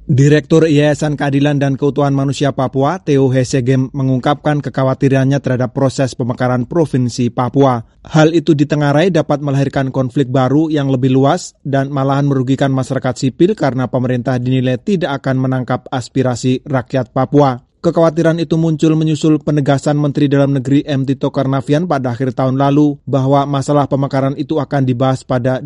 Direktur Yayasan Keadilan dan Keutuhan Manusia Papua, Theo Hesegem, mengungkapkan kekhawatirannya terhadap proses pemekaran Provinsi Papua. Hal itu ditengarai dapat melahirkan konflik baru yang lebih luas dan malahan merugikan masyarakat sipil karena pemerintah dinilai tidak akan menangkap aspirasi rakyat Papua. Kekhawatiran itu muncul menyusul penegasan Menteri Dalam Negeri M. Tito Karnavian pada akhir tahun lalu bahwa masalah pemekaran itu akan dibahas pada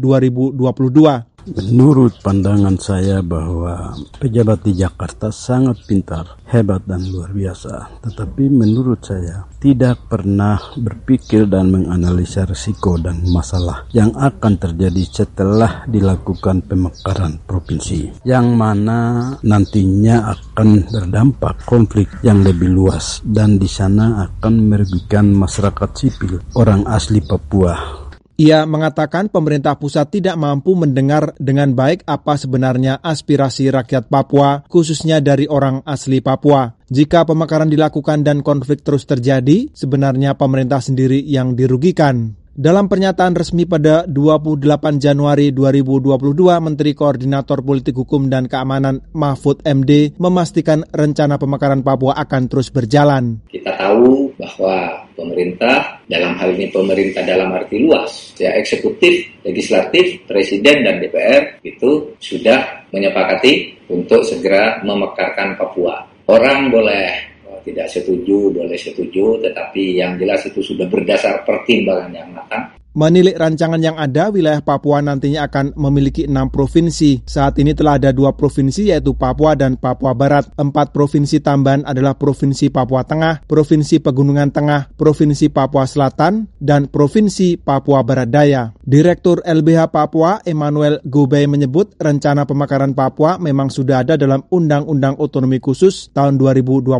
2022. Menurut pandangan saya bahwa pejabat di Jakarta sangat pintar, hebat dan luar biasa. Tetapi menurut saya tidak pernah berpikir dan menganalisa risiko dan masalah yang akan terjadi setelah dilakukan pemekaran provinsi. Yang mana nantinya akan berdampak konflik yang lebih luas dan di sana akan merugikan masyarakat sipil, orang asli Papua. Ia mengatakan pemerintah pusat tidak mampu mendengar dengan baik apa sebenarnya aspirasi rakyat Papua, khususnya dari orang asli Papua. Jika pemekaran dilakukan dan konflik terus terjadi, sebenarnya pemerintah sendiri yang dirugikan. Dalam pernyataan resmi pada 28 Januari 2022, Menteri Koordinator Politik Hukum dan Keamanan Mahfud MD memastikan rencana pemekaran Papua akan terus berjalan. Kita tahu bahwa pemerintah, dalam hal ini pemerintah dalam arti luas, ya eksekutif, legislatif, presiden dan DPR itu sudah menyepakati untuk segera memekarkan Papua. Orang boleh tidak setuju, boleh setuju, tetapi yang jelas itu sudah berdasar pertimbangan yang matang. Menilik rancangan yang ada, wilayah Papua nantinya akan memiliki 6 provinsi. Saat ini telah ada 2 provinsi yaitu Papua dan Papua Barat. 4 provinsi tambahan adalah Provinsi Papua Tengah, Provinsi Pegunungan Tengah, Provinsi Papua Selatan, dan Provinsi Papua Barat Daya. Direktur LBH Papua, Emmanuel Gubey menyebut rencana pemekaran Papua memang sudah ada dalam Undang-Undang Otonomi Khusus tahun 2021.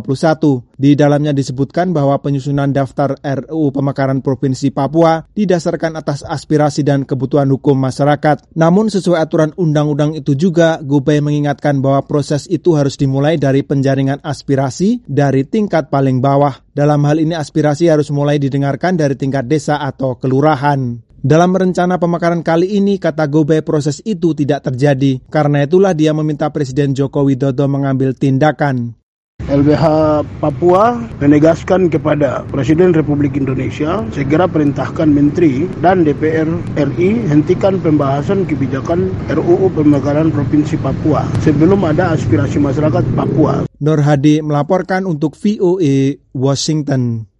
Di dalamnya disebutkan bahwa penyusunan daftar RUU pemekaran Provinsi Papua didasarkan atas aspirasi dan kebutuhan hukum masyarakat. Namun sesuai aturan undang-undang itu juga, Gubey mengingatkan bahwa proses itu harus dimulai dari penjaringan aspirasi dari tingkat paling bawah. Dalam hal ini aspirasi harus mulai didengarkan dari tingkat desa atau kelurahan. Dalam rencana pemekaran kali ini, kata Gubey, proses itu tidak terjadi. Karena itulah dia meminta Presiden Joko Widodo mengambil tindakan. LBH Papua menegaskan kepada Presiden Republik Indonesia segera perintahkan Menteri dan DPR RI hentikan pembahasan kebijakan RUU pemekaran Provinsi Papua sebelum ada aspirasi masyarakat Papua. Nur Hadi melaporkan untuk VOA Washington.